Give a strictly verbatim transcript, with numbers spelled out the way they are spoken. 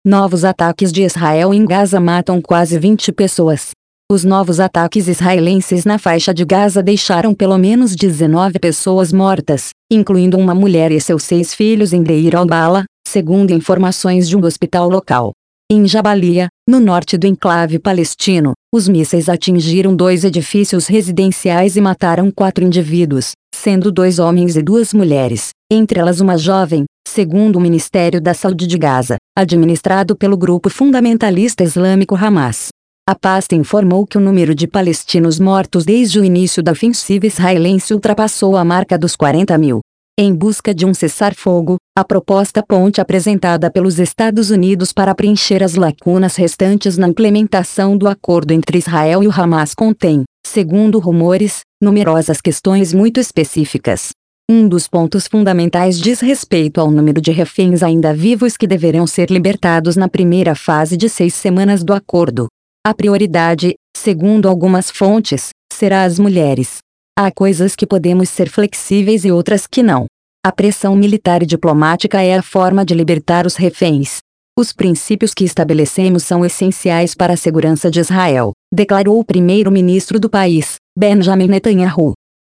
Novos ataques de Israel em Gaza matam quase vinte pessoas. Os novos ataques israelenses na faixa de Gaza deixaram pelo menos dezenove pessoas mortas, incluindo uma mulher e seus seis filhos em Deir al-Bala, segundo informações de um hospital local. Em Jabalia, no norte do enclave palestino, os mísseis atingiram dois edifícios residenciais e mataram quatro indivíduos, sendo dois homens e duas mulheres, entre elas uma jovem, segundo o Ministério da Saúde de Gaza, administrado pelo grupo fundamentalista islâmico Hamas. A pasta informou que o número de palestinos mortos desde o início da ofensiva israelense ultrapassou a marca dos quarenta mil. Em busca de um cessar-fogo, a proposta ponte apresentada pelos Estados Unidos para preencher as lacunas restantes na implementação do acordo entre Israel e o Hamas contém, segundo rumores, numerosas questões muito específicas. Um dos pontos fundamentais diz respeito ao número de reféns ainda vivos que deverão ser libertados na primeira fase de seis semanas do acordo. A prioridade, segundo algumas fontes, será as mulheres. Há coisas que podemos ser flexíveis e outras que não. A pressão militar e diplomática é a forma de libertar os reféns. Os princípios que estabelecemos são essenciais para a segurança de Israel, declarou o primeiro-ministro do país, Benjamin Netanyahu.